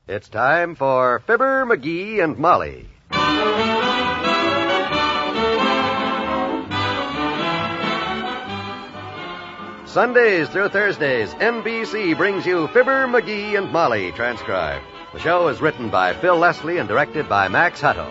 It's time for Fibber, McGee, and Molly. Sundays through Thursdays, NBC brings you Fibber, McGee, and Molly, transcribed. The show is written by Phil Leslie and directed by Max Hutto.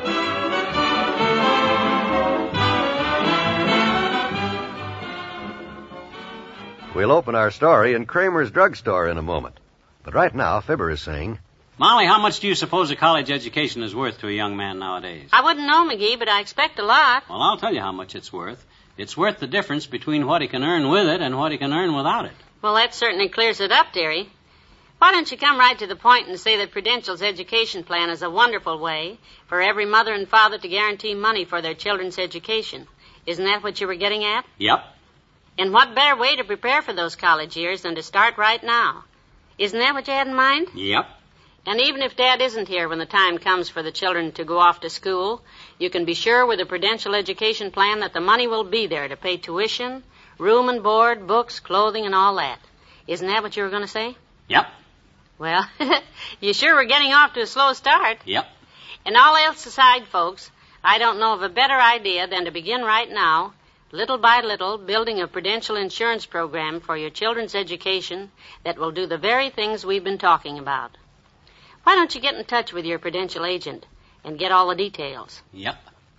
We'll open our story in Kramer's drugstore in a moment. But right now, Fibber is saying... Molly, how much do you suppose a college education is worth to a young man nowadays? I wouldn't know, McGee, but I expect a lot. Well, I'll tell you how much it's worth. It's worth the difference between what he can earn with it and what he can earn without it. Well, that certainly clears it up, dearie. Why don't you come right to the point and say that Prudential's education plan is a wonderful way for every mother and father to guarantee money for their children's education? Isn't that what you were getting at? Yep. And what better way to prepare for those college years than to start right now? Isn't that what you had in mind? Yep. And even if Dad isn't here when the time comes for the children to go off to school, you can be sure with a Prudential education plan that the money will be there to pay tuition, room and board, books, clothing, and all that. Isn't that what you were going to say? Yep. Well, you sure were getting off to a slow start. Yep. And all else aside, folks, I don't know of a better idea than to begin right now, little by little, building a Prudential insurance program for your children's education that will do the very things we've been talking about. Why don't you get in touch with your Prudential agent and get all the details? Yep.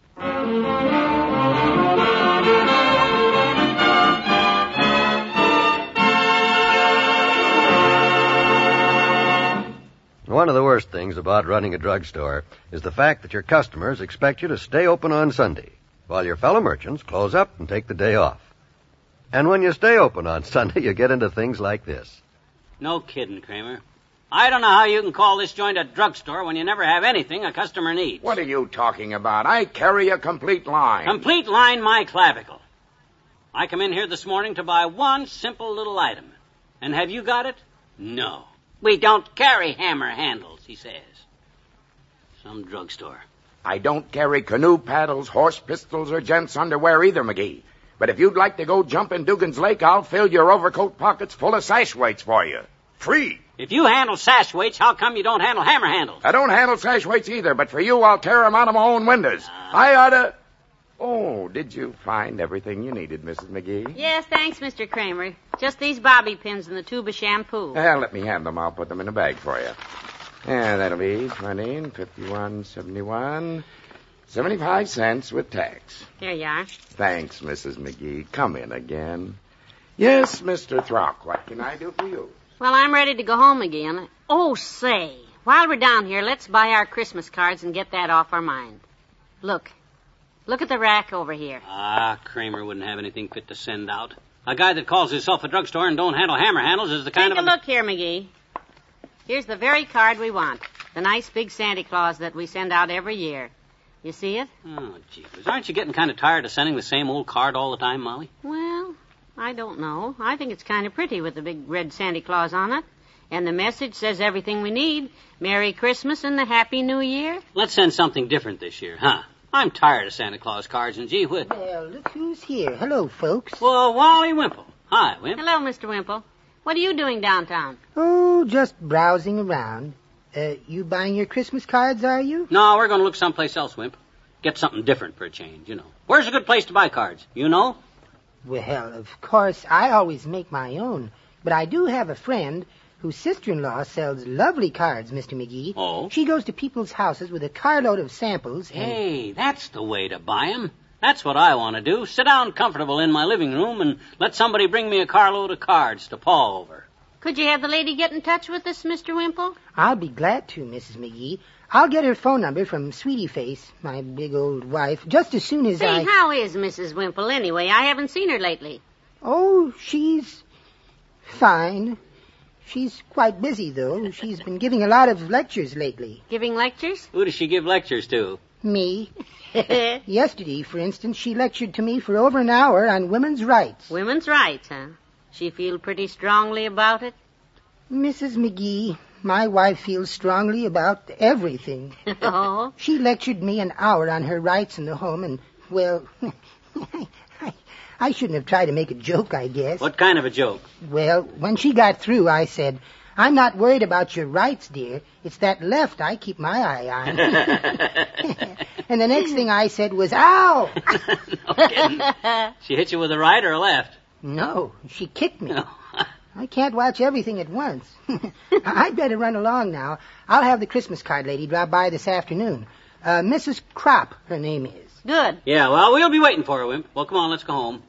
One of the worst things about running a drugstore is the fact that your customers expect you to stay open on Sunday, while your fellow merchants close up and take the day off. And when you stay open on Sunday, you get into things like this. No kidding, Kramer. I don't know how you can call this joint a drugstore when you never have anything a customer needs. What are you talking about? I carry a complete line. Complete line, my clavicle. I come in here this morning to buy one simple little item. And have you got it? No. We don't carry hammer handles, he says. Some drugstore. I don't carry canoe paddles, horse pistols, or gents' underwear either, McGee. But if you'd like to go jump in Dugan's Lake, I'll fill your overcoat pockets full of sash weights for you. Free. If you handle sash weights, how come you don't handle hammer handles? I don't handle sash weights either, but for you, I'll tear 'em out of my own windows. I oughta... Oh, did you find everything you needed, Mrs. McGee? Yes, thanks, Mr. Kramer. Just these bobby pins and the tube of shampoo. Well, let me have them. I'll put them in a bag for you. And that'll be 20, 51, 71, 75 cents with tax. Here you are. Thanks, Mrs. McGee. Come in again. Yes, Mr. Throck, what can I do for you? Well, I'm ready to go home again. Oh, say, while we're down here, let's buy our Christmas cards and get that off our mind. Look at the rack over here. Kramer wouldn't have anything fit to send out. A guy that calls himself a drugstore and don't handle hammer handles is the kind of... Take a look here, McGee. Here's the very card we want. The nice big Santa Claus that we send out every year. You see it? Oh, jeepers. Aren't you getting kind of tired of sending the same old card all the time, Molly? Well, I don't know. I think it's kind of pretty with the big red Santa Claus on it. And the message says everything we need. Merry Christmas and a Happy New Year. Let's send something different this year, huh? I'm tired of Santa Claus cards, and gee whiz. Well, look who's here. Hello, folks. Well, Wally Wimple. Hi, Wimp. Hello, Mr. Wimple. What are you doing downtown? Oh, just browsing around. You buying your Christmas cards, are you? No, we're going to look someplace else, Wimp. Get something different for a change, you know. Where's a good place to buy cards? You know? Well, of course, I always make my own. But I do have a friend whose sister-in-law sells lovely cards, Mr. McGee. Oh? She goes to people's houses with a carload of samples and... Hey, that's the way to buy 'em. That's what I want to do. Sit down comfortable in my living room and let somebody bring me a carload of cards to paw over. Could you have the lady get in touch with us, Mr. Wimple? I'll be glad to, Mrs. McGee. I'll get her phone number from Sweetie Face, my big old wife, just as soon as Say, how is Mrs. Wimple anyway? I haven't seen her lately. Oh, she's fine. She's quite busy, though. She's been giving a lot of lectures lately. Giving lectures? Who does she give lectures to? Me. Yesterday, for instance, she lectured to me for over an hour on women's rights. Women's rights, huh? She feel pretty strongly about it? Mrs. McGee, my wife feels strongly about everything. Oh? She lectured me an hour on her rights in the home, and, well, I shouldn't have tried to make a joke, I guess. What kind of a joke? Well, when she got through, I said, I'm not worried about your rights, dear. It's that left I keep my eye on. And the next thing I said was, ow! No kidding. She hit you with a right or a left? No, she kicked me. No. I can't watch everything at once. I'd better run along now. I'll have the Christmas card lady drop by this afternoon. Mrs. Kropp, her name is. Good. Yeah, well, we'll be waiting for her, Wimp. Well, come on, let's go home.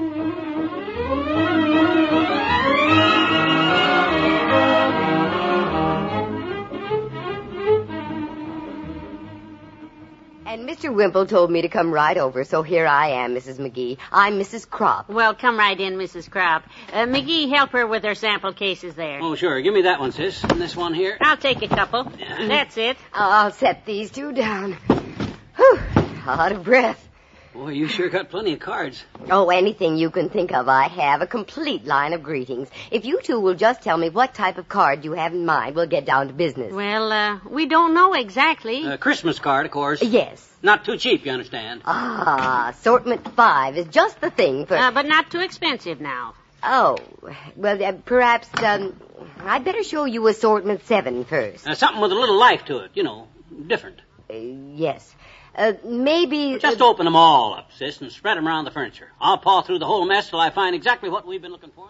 And Mr. Wimple told me to come right over, so here I am, Mrs. McGee. I'm Mrs. Kropp. Well, come right in, Mrs. Kropp. McGee, help her with her sample cases there. Oh, sure. Give me that one, sis. And this one here. I'll take a couple. Yeah. That's it. I'll set these two down. Whew, out of breath. Boy, you sure got plenty of cards. Oh, anything you can think of, I have. A complete line of greetings. If you two will just tell me what type of card you have in mind, we'll get down to business. Well, we don't know exactly. Christmas card, of course. Yes. Not too cheap, you understand. Assortment 5 is just the thing for... But not too expensive now. Oh, well, perhaps, I'd better show you assortment 7 first. Something with a little life to it, you know, different. Yes. Maybe... Just open them all up, sis, and spread them around the furniture. I'll paw through the whole mess till I find exactly what we've been looking for.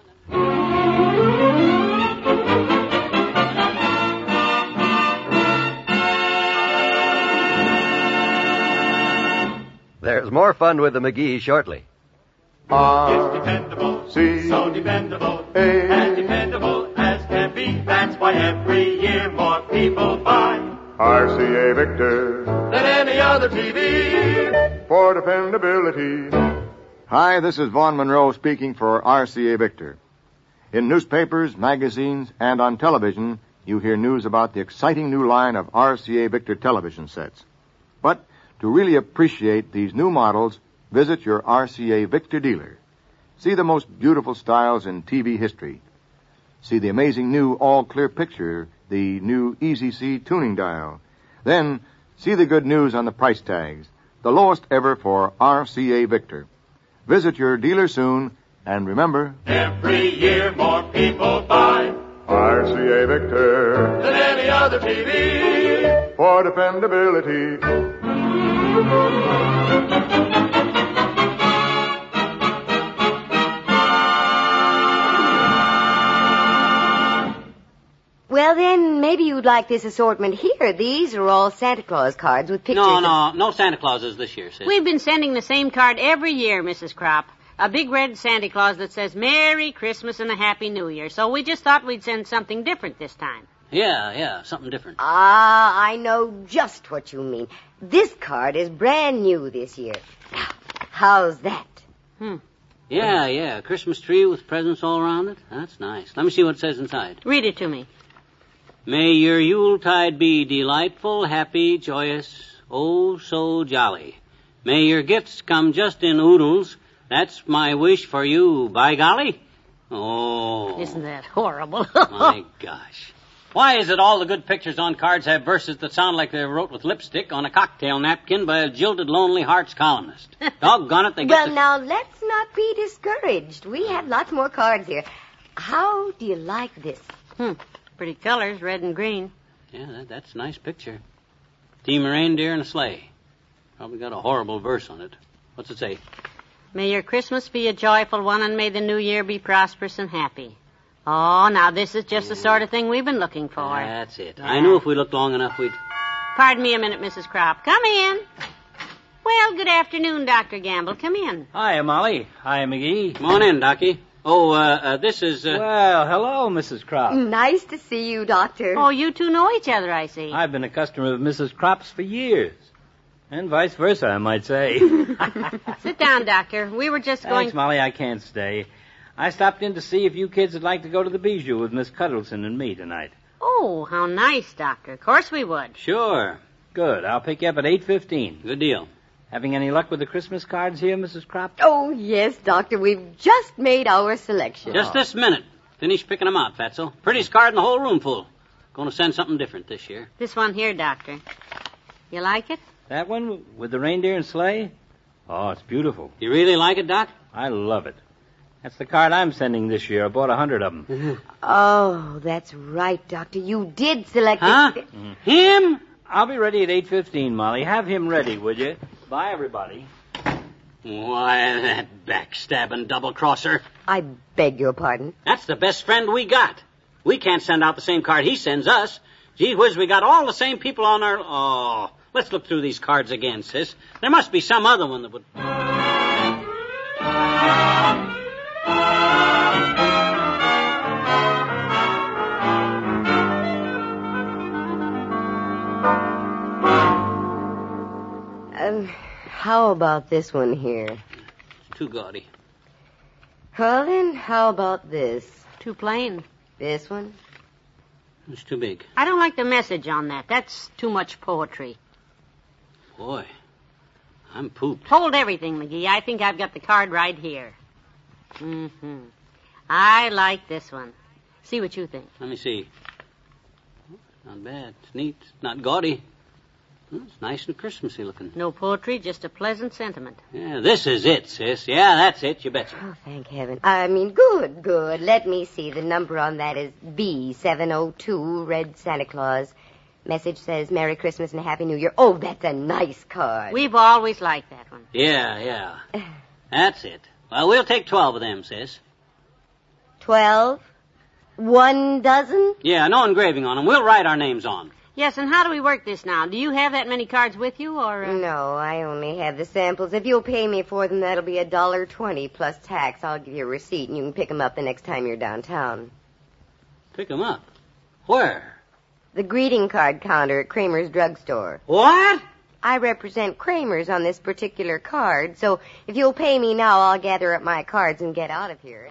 There's more fun with the McGee shortly. It's dependable, so dependable, as dependable as can be. That's why every year more people buy RCA Victor than any other TV. for dependability. Hi, this is Vaughn Monroe speaking for RCA Victor. In newspapers, magazines, and on television, you hear news about the exciting new line of RCA Victor television sets. But to really appreciate these new models, visit your RCA Victor dealer. See the most beautiful styles in TV history. See the amazing new all-clear picture, the new Easy C tuning dial. Then see the good news on the price tags, the lowest ever for RCA Victor. Visit your dealer soon, and remember, Every year more people buy RCA Victor than any other TV. for dependability. Well, then, maybe you'd like this assortment here. These are all Santa Claus cards with pictures No Santa Clauses this year, sis. We've been sending the same card every year, Mrs. Kropp. A big red Santa Claus that says Merry Christmas and a Happy New Year. So we just thought we'd send something different this time. Yeah, something different. I know just what you mean. This card is brand new this year. How's that? Yeah, a Christmas tree with presents all around it. That's nice. Let me see what it says inside. Read it to me. May your Yuletide be delightful, happy, joyous, oh so jolly. May your gifts come just in oodles. That's my wish for you, by golly. Oh. Isn't that horrible? My gosh. Why is it all the good pictures on cards have verses that sound like they were wrote with lipstick on a cocktail napkin by a jilted Lonely Hearts columnist? Doggone it, they get Well, now, let's not be discouraged. We have lots more cards here. How do you like this? Pretty colors, red and green. Yeah, that's a nice picture. Team of reindeer and a sleigh. Probably got a horrible verse on it. What's it say? May your Christmas be a joyful one, and may the new year be prosperous and happy. Oh, now this is just the sort of thing we've been looking for. That's it. I knew if we looked long enough, we'd... Pardon me a minute, Mrs. Kropp. Come in. Well, good afternoon, Dr. Gamble. Come in. Hi, Molly. Hi, McGee. Come on in, Docky. Oh, this is... Well, hello, Mrs. Kropp. Nice to see you, Doctor. Oh, you two know each other, I see. I've been a customer of Mrs. Kropp's for years. And vice versa, I might say. Sit down, Doctor. We were just going... Thanks, Molly. I can't stay. I stopped in to see if you kids would like to go to the Bijou with Miss Cuddleson and me tonight. Oh, how nice, Doctor. Of course we would. Sure. Good. I'll pick you up at 8:15. Good deal. Having any luck with the Christmas cards here, Mrs. Kropp? Oh, yes, Doctor. We've just made our selection. Just this minute. Finished picking them out, Fatso. Prettiest card in the whole room full. Going to send something different this year. This one here, Doctor. You like it? That one with the reindeer and sleigh? Oh, it's beautiful. You really like it, Doc? I love it. That's the card I'm sending this year. I bought 100 of them. Oh, that's right, Doctor. You did select Huh? it. Him? I'll be ready at 8:15, Molly. Have him ready, would you? Bye, everybody. Why, that backstabbing double-crosser. I beg your pardon. That's the best friend we got. We can't send out the same card he sends us. Gee whiz, we got all the same people on our... Oh, let's look through these cards again, sis. There must be some other one that would... How about this one here? Too gaudy. Well, then, how about this? Too plain. This one? It's too big. I don't like the message on that. That's too much poetry. Boy, I'm pooped. Hold everything, McGee. I think I've got the card right here. Mm-hmm. I like this one. See what you think. Let me see. Not bad. It's neat. It's not gaudy. It's nice and Christmassy looking. No poetry, just a pleasant sentiment. Yeah, this is it, sis. Yeah, that's it. You betcha. Oh, thank heaven. I mean, good. Let me see. The number on that is B702, Red Santa Claus. Message says, Merry Christmas and Happy New Year. Oh, that's a nice card. We've always liked that one. Yeah. That's it. Well, we'll take 12 of them, sis. 12? 1 dozen? Yeah, no engraving on them. We'll write our names on. Yes, and how do we work this now? Do you have that many cards with you, or... No, I only have the samples. If you'll pay me for them, that'll be $1.20 plus tax. I'll give you a receipt, and you can pick them up the next time you're downtown. Pick them up? Where? The greeting card counter at Kramer's drugstore. What? I represent Kramer's on this particular card, so if you'll pay me now, I'll gather up my cards and get out of here.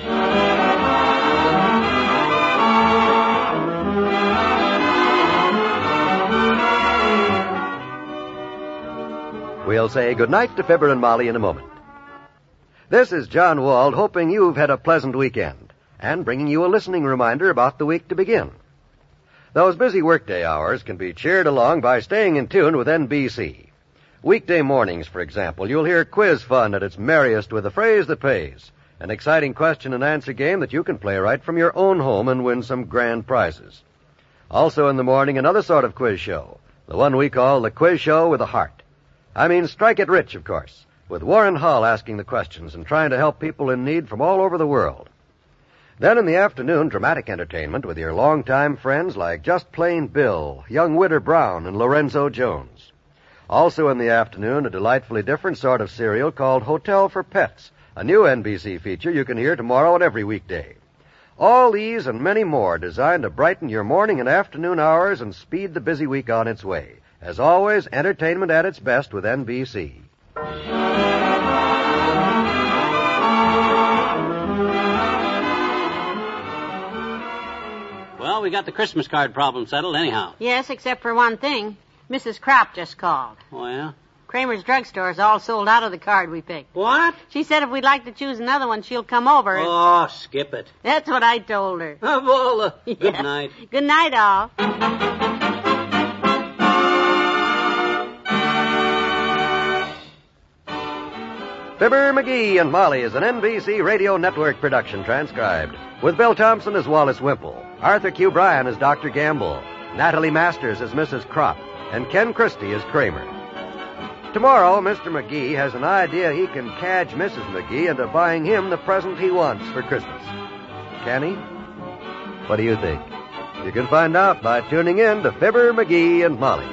We'll say goodnight to Fibber and Molly in a moment. This is John Wald, hoping you've had a pleasant weekend, and bringing you a listening reminder about the week to begin. Those busy workday hours can be cheered along by staying in tune with NBC. Weekday mornings, for example, you'll hear quiz fun at its merriest with a phrase that pays, an exciting question and answer game that you can play right from your own home and win some grand prizes. Also in the morning, another sort of quiz show, the one we call the Quiz Show with a Heart. I mean, Strike It Rich, of course, with Warren Hull asking the questions and trying to help people in need from all over the world. Then in the afternoon, dramatic entertainment with your longtime friends like Just Plain Bill, young Widder Brown, and Lorenzo Jones. Also in the afternoon, a delightfully different sort of serial called Hotel for Pets, a new NBC feature you can hear tomorrow and every weekday. All these and many more designed to brighten your morning and afternoon hours and speed the busy week on its way. As always, entertainment at its best with NBC. Well, we got the Christmas card problem settled anyhow. Yes, except for one thing. Mrs. Kropp just called. Oh, yeah? Kramer's drugstore is all sold out of the card we picked. What? She said if we'd like to choose another one, she'll come over. Oh, skip it. That's what I told her. Well, good night. Good night, all. Fibber, McGee, and Molly is an NBC Radio Network production transcribed, with Bill Thompson as Wallace Wimple, Arthur Q. Bryan as Dr. Gamble, Natalie Masters as Mrs. Kropp, and Ken Christie as Kramer. Tomorrow, Mr. McGee has an idea he can cadge Mrs. McGee into buying him the present he wants for Christmas. Can he? What do you think? You can find out by tuning in to Fibber, McGee, and Molly.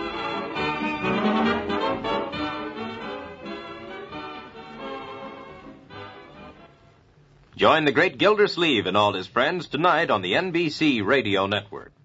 Join the great Gildersleeve and all his friends tonight on the NBC Radio Network.